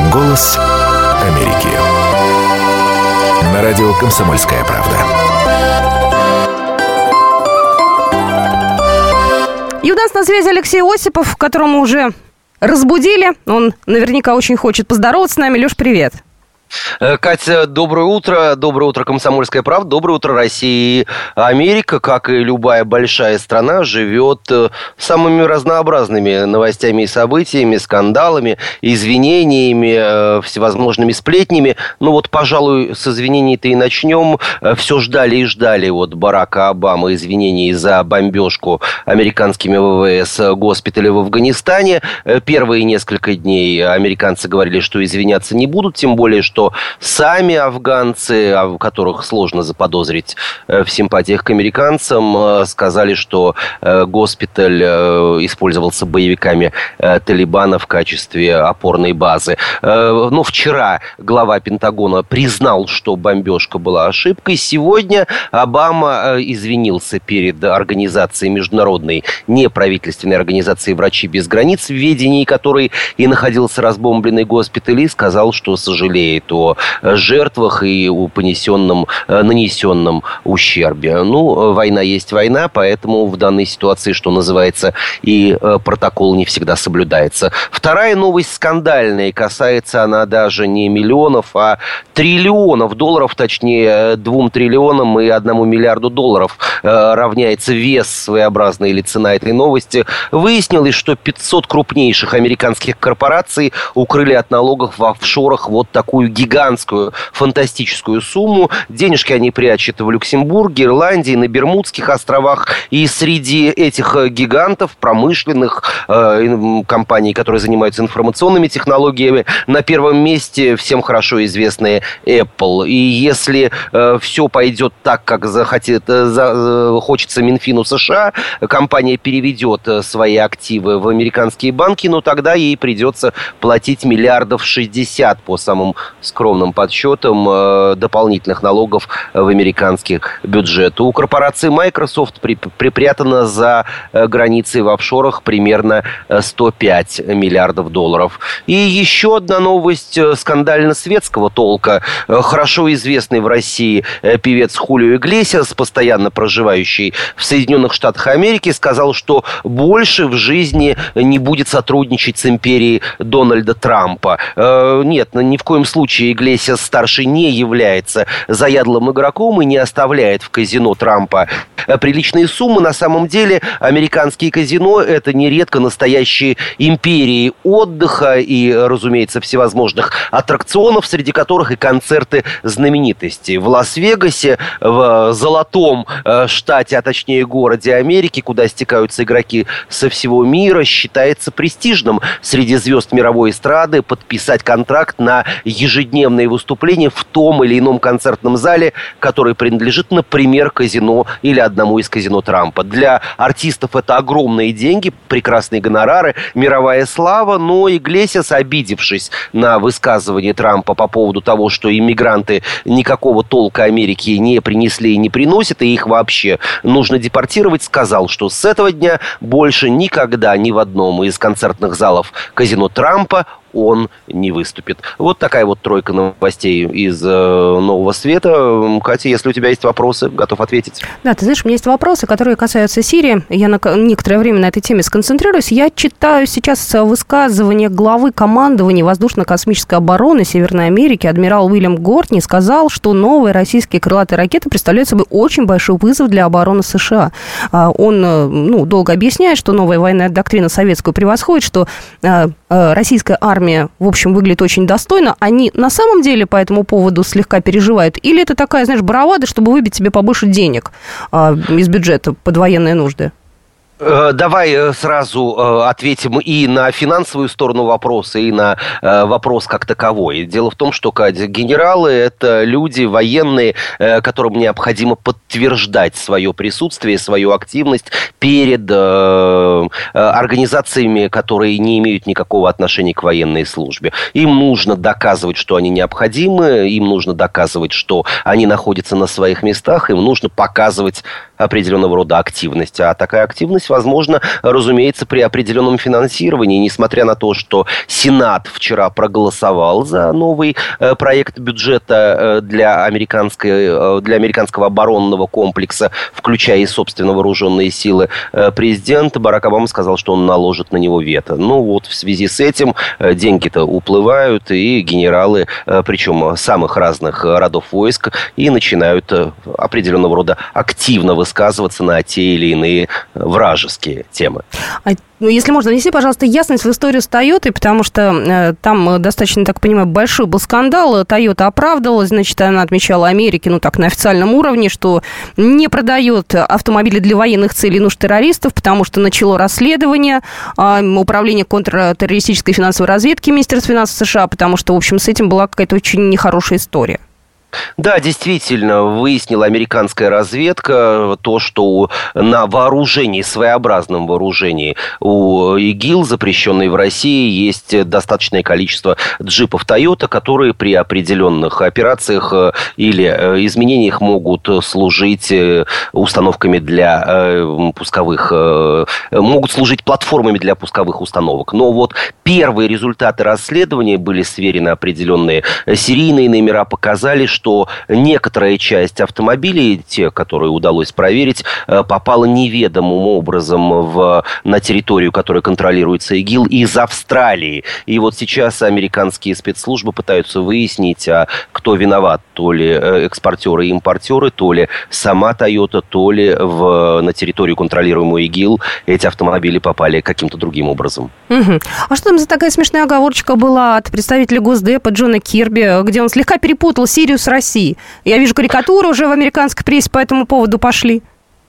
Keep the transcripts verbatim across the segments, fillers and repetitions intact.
Голос Америки. На радио «Комсомольская правда». И у нас на связи Алексей Осипов, которому уже разбудили. Он наверняка очень хочет поздороваться с нами. Леш, привет. Катя, доброе утро. Доброе утро, «Комсомольская правда». Доброе утро, Россия. Америка, как и любая большая страна, живет самыми разнообразными новостями и событиями, скандалами, извинениями, всевозможными сплетнями. Ну вот, пожалуй, с извинений-то и начнем. Все ждали и ждали от Барака Обамы извинений за бомбежку американскими ВВС госпиталя в Афганистане. Первые несколько дней американцы говорили, что извиняться не будут, тем более, что что сами афганцы, которых сложно заподозрить в симпатиях к американцам, сказали, что госпиталь использовался боевиками Талибана в качестве опорной базы. Но вчера глава Пентагона признал, что бомбежка была ошибкой. Сегодня Обама извинился перед организацией международной неправительственной организации «Врачи без границ», в ведении которой и находился разбомбленный госпиталь, и сказал, что сожалеет о жертвах и о понесенном, нанесенном ущербе. Ну, война есть война, поэтому в данной ситуации, что называется, и протокол не всегда соблюдается. Вторая новость скандальная, касается она даже не миллионов, а триллионов долларов, точнее, двум триллионам и одному миллиарду долларов равняется вес своеобразный или цена этой новости. Выяснилось, что пятьсот крупнейших американских корпораций укрыли от налогов в офшорах вот такую гигантскую, фантастическую сумму. Денежки они прячут в Люксембурге, Ирландии, на Бермудских островах. И среди этих гигантов, промышленных э, компаний, которые занимаются информационными технологиями, на первом месте всем хорошо известные Apple. И если э, все пойдет так, как захотит, за, э, хочется Минфину США, компания переведет свои активы в американские банки, но тогда ей придется платить миллиардов шестьдесят по самым скромным подсчетам э, дополнительных налогов в американский бюджет. У корпорации Microsoft при, припрятано за э, границей в офшорах примерно сто пять миллиардов долларов. И еще одна новость э, скандально-светского толка. Э, хорошо известный в России э, певец Хулио Иглесиас, постоянно проживающий в Соединенных Штатах Америки, сказал, что больше в жизни не будет сотрудничать с империей Дональда Трампа. Э, нет, ни в коем случае Иглесиас-старший не является заядлым игроком и не оставляет в казино Трампа приличные суммы. На самом деле американские казино – это нередко настоящие империи отдыха и, разумеется, всевозможных аттракционов, среди которых и концерты знаменитостей. В Лас-Вегасе, в золотом штате, а точнее городе Америки, куда стекаются игроки со всего мира, считается престижным среди звезд мировой эстрады подписать контракт на ежедневные выступления в том или ином концертном зале, который принадлежит, например, казино или одному из казино Трампа. Для артистов это огромные деньги, прекрасные гонорары, мировая слава, но Иглесиас, обидевшись на высказывание Трампа по поводу того, что иммигранты никакого толка Америке не принесли и не приносят, и их вообще нужно депортировать, сказал, что с этого дня больше никогда ни в одном из концертных залов казино Трампа он не выступит. Вот такая вот тройка новостей из э, Нового Света. Катя, если у тебя есть вопросы, готов ответить. Да, ты знаешь, у меня есть вопросы, которые касаются Сирии. Я на некоторое время на этой теме сконцентрируюсь. Я читаю сейчас высказывание главы командования воздушно-космической обороны Северной Америки, адмирал Уильям Гортни, сказал, что новые российские крылатые ракеты представляют собой очень большой вызов для обороны США. Он ну, долго объясняет, что новая военная доктрина советскую превосходит, что российская армия в общем, выглядит очень достойно. Они на самом деле по этому поводу слегка переживают? Или это такая, знаешь, бравада, чтобы выбить себе побольше денег а, из бюджета под военные нужды? Давай сразу ответим и на финансовую сторону вопроса, и на вопрос как таковой. Дело в том, что, Катя, генералы – это люди военные, которым необходимо подтверждать свое присутствие, свою активность перед организациями, которые не имеют никакого отношения к военной службе. Им нужно доказывать, что они необходимы, им нужно доказывать, что они находятся на своих местах, им нужно показывать определенного рода активность. А такая активность возможна, разумеется, при определенном финансировании. Несмотря на то, что Сенат вчера проголосовал за новый проект бюджета для, американской, для американского оборонного комплекса, включая и собственно вооруженные силы, президент Барак Обама сказал, что он наложит на него вето. Ну вот в связи с этим деньги-то уплывают, и генералы, причем самых разных родов войск, и начинают определенного рода активно высказываться на те или иные вражеские темы. Ну, если можно, внеси, пожалуйста, ясность в историю с Тойотой, потому что э, там достаточно, так понимаю, большой был скандал. Тойота оправдывалась, значит, она отмечала Америке, ну так, на официальном уровне, что не продает автомобили для военных целей нужд террористов, потому что начало расследование э, Управление контртеррористической финансовой разведки Министерства финансов США, потому что, в общем, с этим была какая-то очень нехорошая история. Да, действительно, выяснила американская разведка то, что на вооружении, своеобразном вооружении у ИГИЛ, запрещенной в России, есть достаточное количество джипов Toyota, которые при определенных операциях или изменениях могут служить установками для пусковых, могут служить платформами для пусковых установок. Но вот первые результаты расследования были сверены определенные серийные номера, показали, что что некоторая часть автомобилей, те, которые удалось проверить, попала неведомым образом в, на территорию, которая контролируется ИГИЛ, из Австралии. И вот сейчас американские спецслужбы пытаются выяснить, а кто виноват. То ли экспортеры и импортеры, то ли сама Toyota, то ли в, на территорию, контролируемую ИГИЛ, эти автомобили попали каким-то другим образом. Угу. А что там за такая смешная оговорочка была от представителя Госдепа Джона Кирби, где он слегка перепутал Сирию с Россией? Я вижу, карикатуры уже в американской прессе по этому поводу пошли.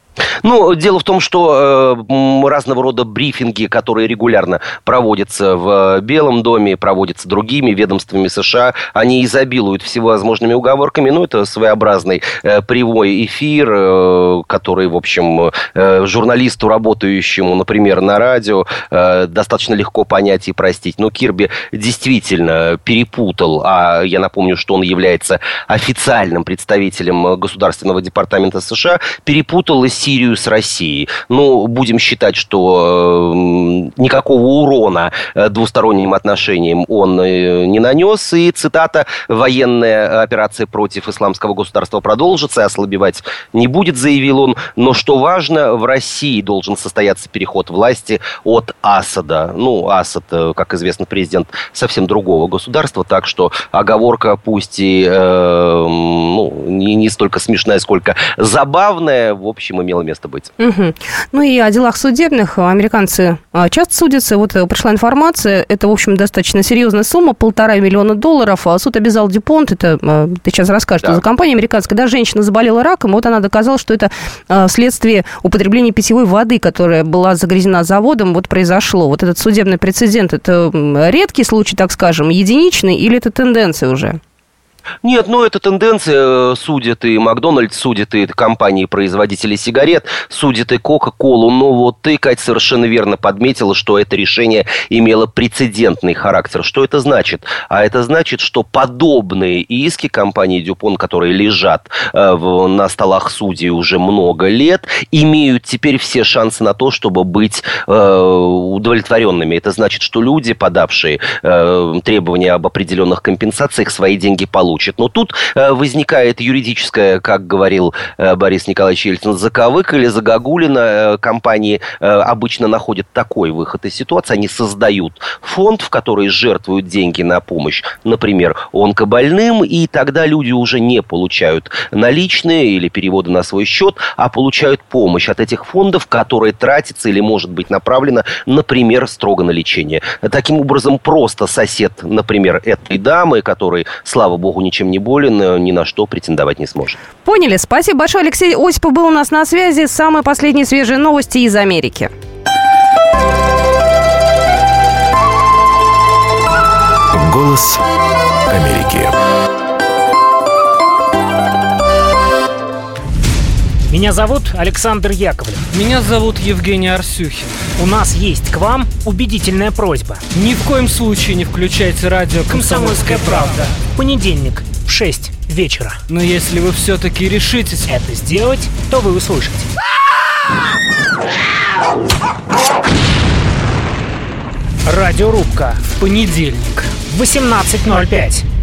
Ну, дело в том, что э, разного рода брифинги, которые регулярно проводятся в Белом доме, проводятся другими ведомствами США, они изобилуют всевозможными уговорками. Ну, это своеобразный э, прямой эфир, э, который, в общем, э, журналисту, работающему, например, на радио, э, достаточно легко понять и простить. Но Кирби действительно перепутал, а я напомню, что он является официальным представителем Государственного департамента США, перепутал и Сирию с Россией. Ну, будем считать, что э, никакого урона э, двусторонним отношениям он э, не нанес. И, цитата, «военная операция против исламского государства продолжится, ослабевать не будет», заявил он. Но, что важно, в России должен состояться переход власти от Асада. Ну, Асад, как известно, президент совсем другого государства, так что оговорка пусть и э, ну, не, не столько смешная, сколько забавная, в общем, имела место быть. Угу. Ну и о делах судебных американцы часто судятся. Вот пришла информация, это, в общем, достаточно серьезная сумма, полтора миллиона долларов. Суд обязал Дюпонт, это ты сейчас расскажешь, да, что за компания американская, да, женщина заболела раком, вот она доказала, что это вследствие употребления питьевой воды, которая была загрязнена заводом, вот произошло. Вот этот судебный прецедент, это редкий случай, так скажем, единичный, или это тенденция уже? Нет, ну это тенденция. Судят и Макдональдс, судят и компании-производители сигарет, судят и Кока-Колу. Но вот ты, Кать, совершенно верно подметила, что это решение имело прецедентный характер. Что это значит? А это значит, что подобные иски компании Дюпон, которые лежат э, в, на столах судей уже много лет, имеют теперь все шансы на то, чтобы быть э, удовлетворенными. Это значит, что люди, подавшие э, требования об определенных компенсациях, свои деньги получат. Но тут э, возникает юридическая, как говорил э, Борис Николаевич Ельцин, заковык или загогулина. Э, компании э, обычно находят такой выход из ситуации. Они создают фонд, в который жертвуют деньги на помощь, например, онкобольным, и тогда люди уже не получают наличные или переводы на свой счет, а получают помощь от этих фондов, которые тратятся или может быть направлена, например, строго на лечение. Таким образом, просто сосед, например, этой дамы, который, слава богу, ничем не болен, ни на что претендовать не сможет. Поняли. Спасибо большое. Алексей Осипов был у нас на связи. Самые последние свежие новости из Америки. Голос Америки. Меня зовут Александр Яковлев. Меня зовут Евгений Арсюхин. У нас есть к вам убедительная просьба. Ни в коем случае не включайте радио «Комсомольская правда». В понедельник в шесть вечера. Но если вы все-таки решитесь это сделать, то вы услышите. Радиорубка в понедельник в восемнадцать ноль пять.